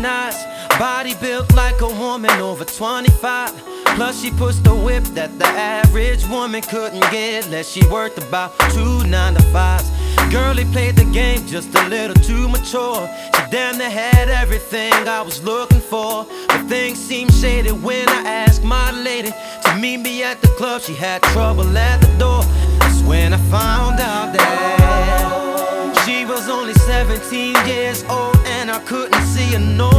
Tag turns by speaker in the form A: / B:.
A: eyes, body built like a woman over 25. Plus she pushed the whip that the average woman couldn't get unless she worked about 2 9-to-5s. Girlie played the game just a little too mature. She damn near had everything I was looking for. But things seemed shady when I asked my lady to meet me at the club. She had trouble at the door. That's when I found out that she was only 17 years old, and I couldn't see her no